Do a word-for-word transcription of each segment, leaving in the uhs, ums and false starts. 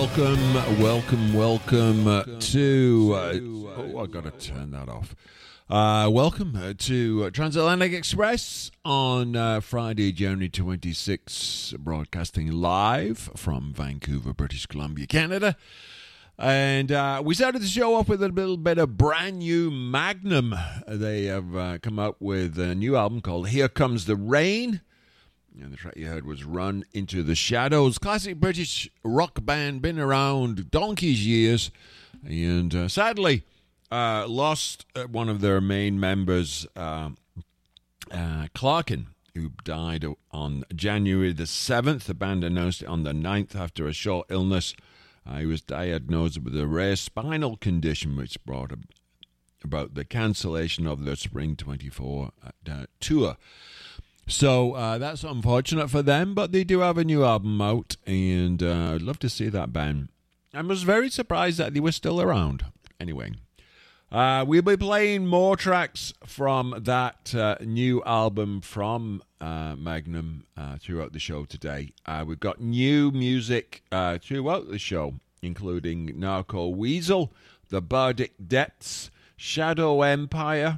welcome, welcome, welcome uh, to. Uh, oh, I gotta turn that off. Uh, welcome uh, to uh, Transatlantic Express on uh, Friday, January twenty-sixth, broadcasting live from Vancouver, British Columbia, Canada. And uh, we started the show off with a little bit of brand new Magnum. They have uh, come out with a new album called Here Comes the Rain. And the track you heard was Run Into the Shadows. Classic British rock band, been around donkey's years. And uh, sadly, uh, lost one of their main members, uh, uh, Clarkin, who died on January the seventh. The band announced it on the ninth after a short illness. Uh, he was diagnosed with a rare spinal condition, which brought about the cancellation of their Spring twenty-four uh, tour. So uh, that's unfortunate for them, but they do have a new album out, and uh, I'd love to see that band. I was very surprised that they were still around. Anyway, uh, we'll be playing more tracks from that uh, new album from uh, Magnum uh, throughout the show today. Uh, we've got new music uh, throughout the show, including Narco Weasel, The Bardic Depths, Shadow Empire,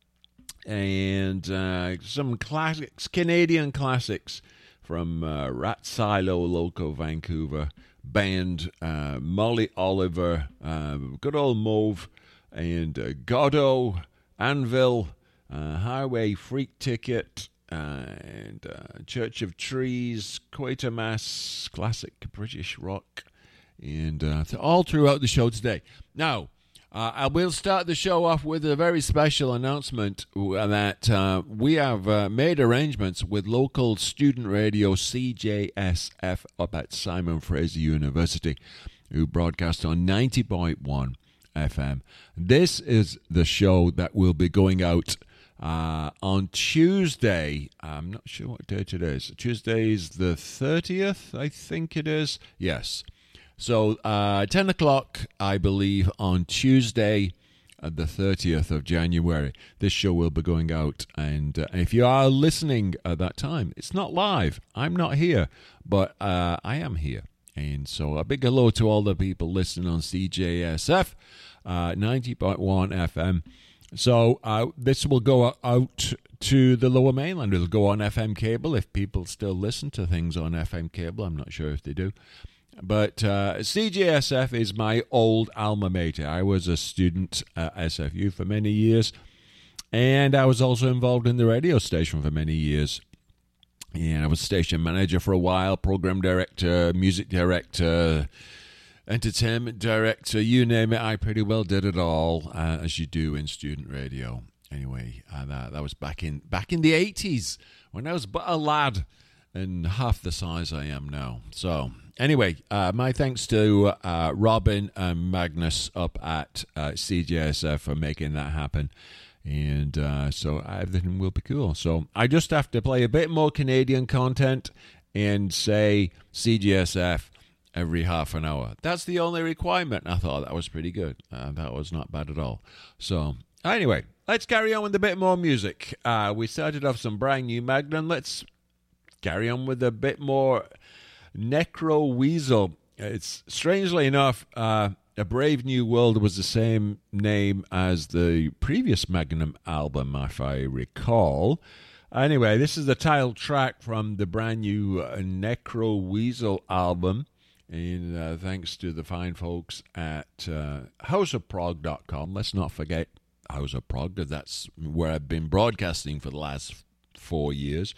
and uh, some classics, Canadian classics from uh, Rat Silo Loco Vancouver band, uh, Molly Oliver, uh, good old Mauve, and uh, Godot, Anvil, uh, Highway Freak Ticket, uh, and uh, Church of Trees, Quatermass, classic British rock, and uh, all throughout the show today. Now, Uh, I will start the show off with a very special announcement that uh, we have uh, made arrangements with local student radio C J S F up at Simon Fraser University, who broadcast on ninety point one F M. This is the show that will be going out uh, on Tuesday. I'm not sure what date it is. Tuesday is the thirtieth, I think it is. Yes. So, uh, ten o'clock, I believe, on Tuesday, uh, the thirtieth of January, this show will be going out. And uh, if you are listening at that time, it's not live. I'm not here, but uh, I am here. And so a big hello to all the people listening on C J S F, uh, ninety point one F M. So uh, this will go out to the Lower Mainland. It'll go on F M cable if people still listen to things on F M cable. I'm not sure if they do. But uh, C J S F is my old alma mater. I was a student at S F U for many years, and I was also involved in the radio station for many years. And I was station manager for a while, program director, music director, entertainment director, you name it. I pretty well did it all, uh, as you do in student radio. Anyway, uh, that, that was back in back in the eighties when I was but a lad and half the size I am now. So anyway, uh, my thanks to uh, Robin and Magnus up at uh, C J S F for making that happen. And uh, so everything will be cool. So I just have to play a bit more Canadian content and say C J S F every half an hour. That's the only requirement. I thought that was pretty good. Uh, that was not bad at all. So anyway, let's carry on with a bit more music. Uh, we started off some brand new Magnum. Let's carry on with a bit more Necro Weasel. It's strangely enough, uh, A Brave New World was the same name as the previous Magnum album, if I recall. Anyway, this is the title track from the brand new uh, Necro Weasel album. And uh, thanks to the fine folks at uh, house of prog dot com. Let's not forget House of Prog, that's where I've been broadcasting for the last four years.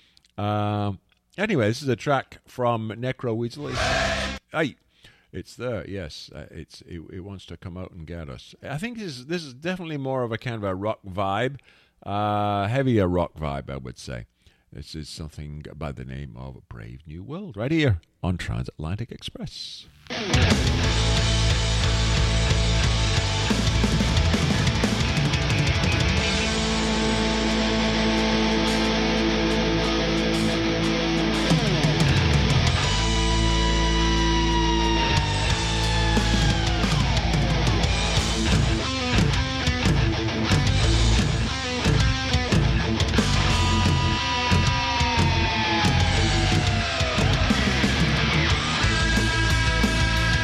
Uh, anyway, this is a track from Necro Weasel. Hey, it's there, yes. Uh, it's it, it wants to come out and get us. I think this is, this is definitely more of a kind of a rock vibe, uh, heavier rock vibe, I would say. This is something by the name of Brave New World, right here on Transatlantic Express. We'll be right back.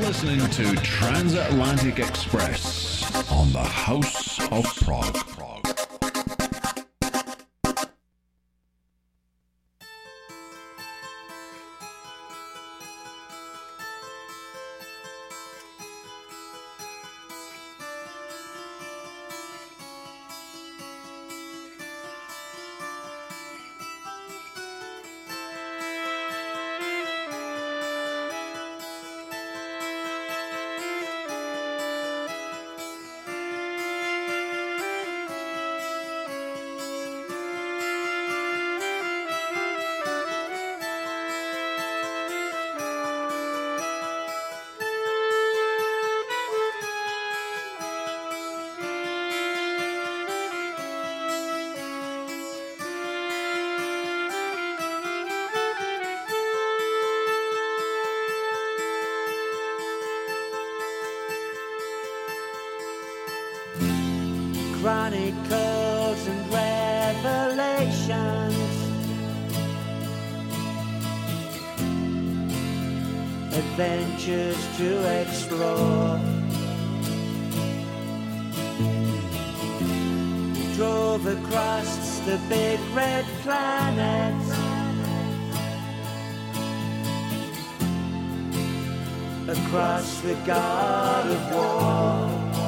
listening to Transatlantic Express on the House of Prog. Chronicles and revelations, adventures to explore. We drove across the big red planet, across the God of War.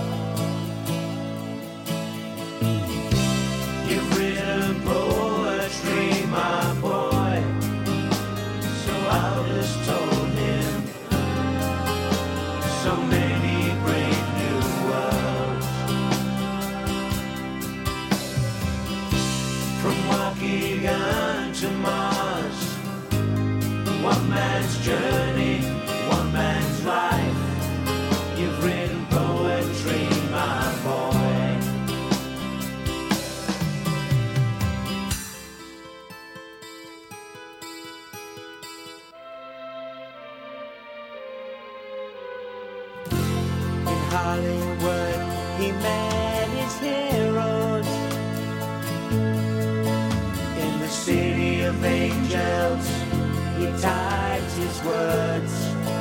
You've written poetry, my boy, so I'll just told him so many brave new worlds. From Waukegan to Mars, one man's journey, one man's life. You've written poetry, my boy. Hollywood, he met his heroes. In the city of angels, he typed his words.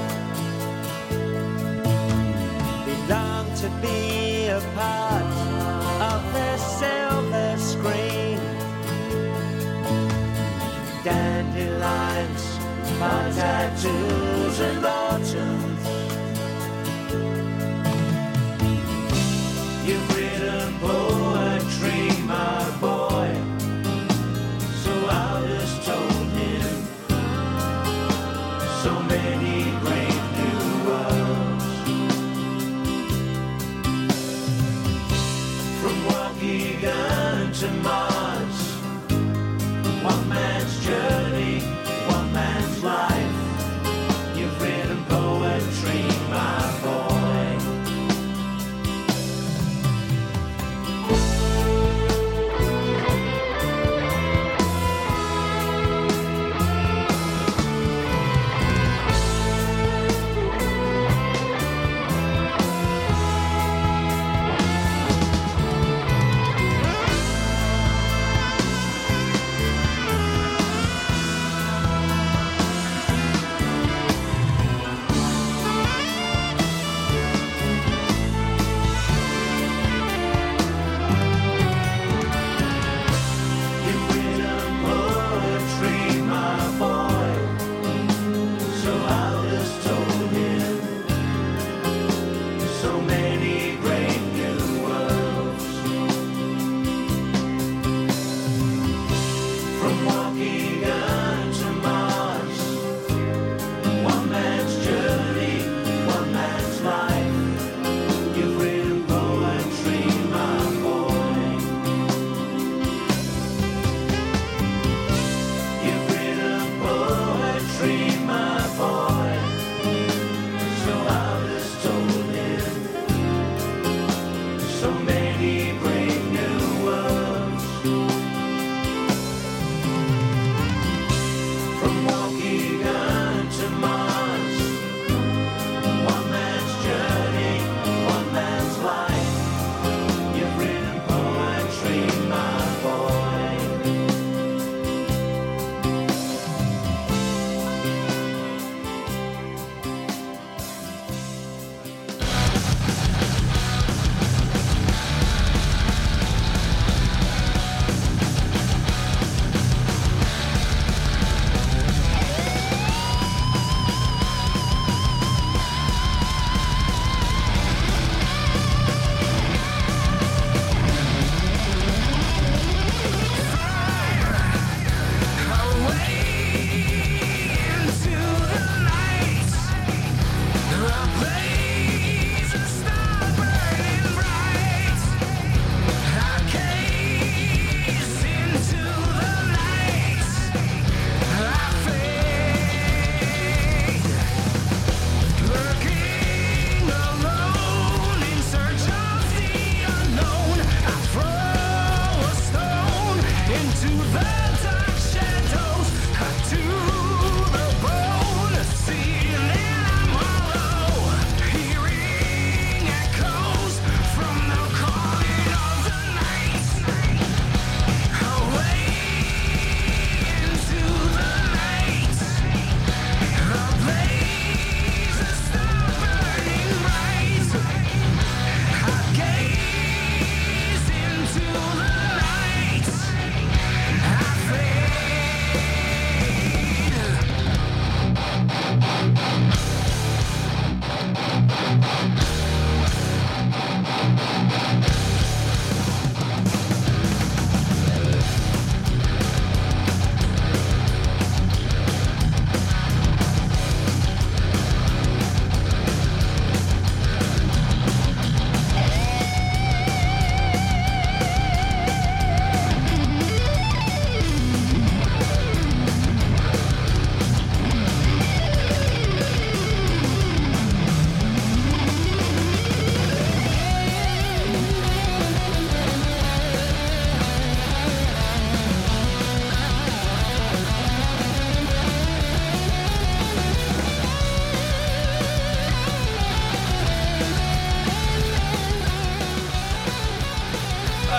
He longed to be a part of the silver screen. Dandelions, my tattoos and autumns. You've written poetry, my boy, so I'll just told him so many great new worlds. From Waukegan to Mars, one man's journey, one man's life. You've written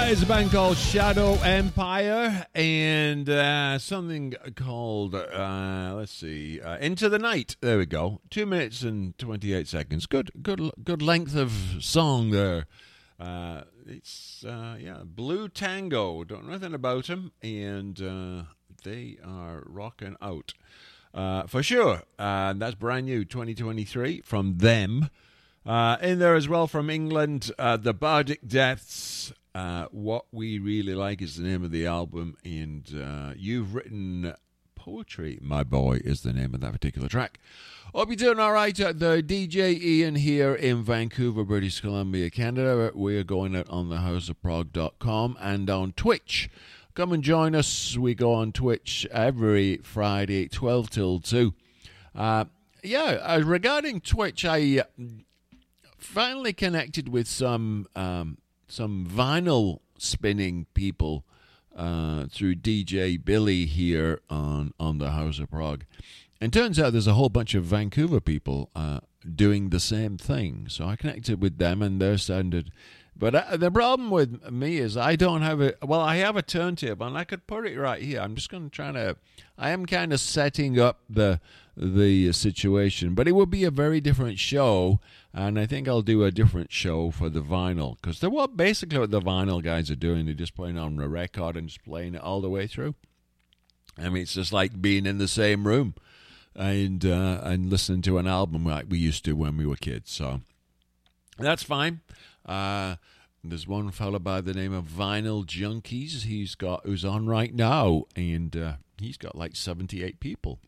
It's a band called Shadow Empire and uh, something called, uh, let's see, uh, Into the Night. There we go. Two minutes and twenty-eight seconds. Good, good, good length of song there. Uh, it's, uh, yeah, Blue Tango. Don't know anything about them, and uh, they are rocking out. Uh, for sure. Uh, that's brand new, twenty twenty-three, from them. Uh, in there as well from England, uh, The Bardic Deaths. Uh, What We Really Like is the name of the album, and uh, You've Written Poetry, My Boy, is the name of that particular track. Hope you're doing all right. Uh, the D J Ian here in Vancouver, British Columbia, Canada. We're going out on the house of prog dot com and on Twitch. Come and join us. We go on Twitch every Friday, twelve till two. Uh, yeah, uh, regarding Twitch, I uh, finally connected with some... Um, some vinyl spinning people uh, through D J Billy here on, on the House of Prog. And turns out there's a whole bunch of Vancouver people uh, doing the same thing. So I connected with them and they're sounded... But uh, the problem with me is I don't have a... Well, I have a turntable and I could put it right here. I'm just going to try to... I am kind of setting up the the situation. But it would be a very different show. And I think I'll do a different show for the vinyl. Because they're what basically what the vinyl guys are doing. They're just putting on a record and just playing it all the way through. I mean, it's just like being in the same room and uh, and listening to an album like we used to when we were kids. So that's fine. Uh, there's one fella by the name of Vinyl Junkies. He's got who's on right now, and uh, he's got like seventy-eight people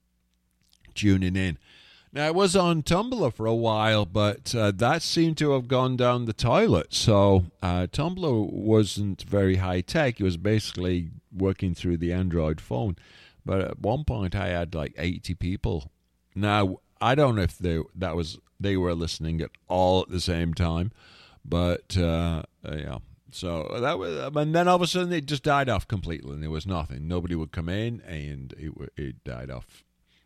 tuning in. Now, it was on Tumblr for a while, but uh, that seemed to have gone down the toilet. So uh, Tumblr wasn't very high-tech. It was basically working through the Android phone. But at one point, I had like eighty people. Now, I don't know if they that was they were listening at all at the same time. But, uh, yeah, so that was, and then all of a sudden it just died off completely, and there was nothing. Nobody would come in, and it it died off.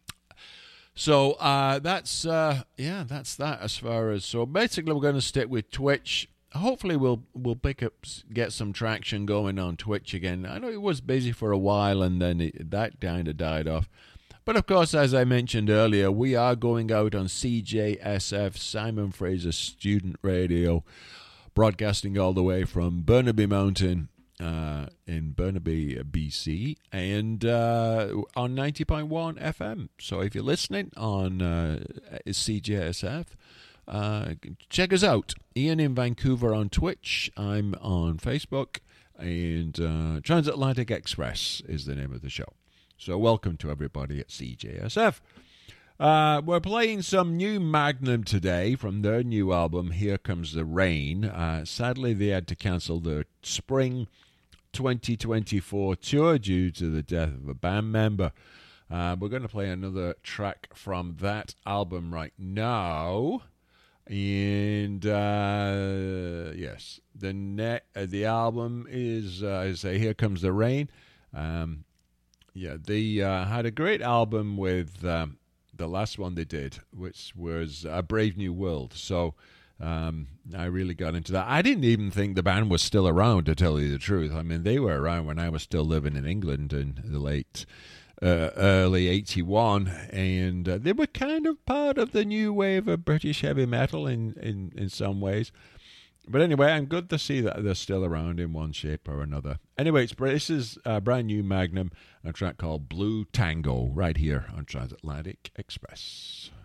So uh, that's, uh, yeah, that's that as far as, so basically we're going to stick with Twitch. Hopefully we'll we'll pick up, get some traction going on Twitch again. I know it was busy for a while, and then it, that kind of died off. But, of course, as I mentioned earlier, we are going out on C J S F, Simon Fraser Student Radio, broadcasting all the way from Burnaby Mountain uh, in Burnaby, B C, and uh, on ninety point one F M. So if you're listening on uh, C J S F, uh, check us out. Ian in Vancouver on Twitch. I'm on Facebook, and uh, Transatlantic Express is the name of the show. So welcome to everybody at C J S F. Uh, we're playing some new Magnum today from their new album, Here Comes the Rain. Uh, sadly, they had to cancel their spring twenty twenty-four tour due to the death of a band member. Uh, we're going to play another track from that album right now. And, uh, yes, the, ne- uh, the album is, uh, I say, Here Comes the Rain. Um Yeah, they uh, had a great album with um, the last one they did, which was A Brave New World. So um, I really got into that. I didn't even think the band was still around, to tell you the truth. I mean, they were around when I was still living in England in the late, uh, early eighty-one. And uh, they were kind of part of the new wave of British heavy metal in, in, in some ways. But anyway, I'm good to see that they're still around in one shape or another. Anyway, it's, this is a brand new Magnum, a track called Blue Tango, right here on Transatlantic Express.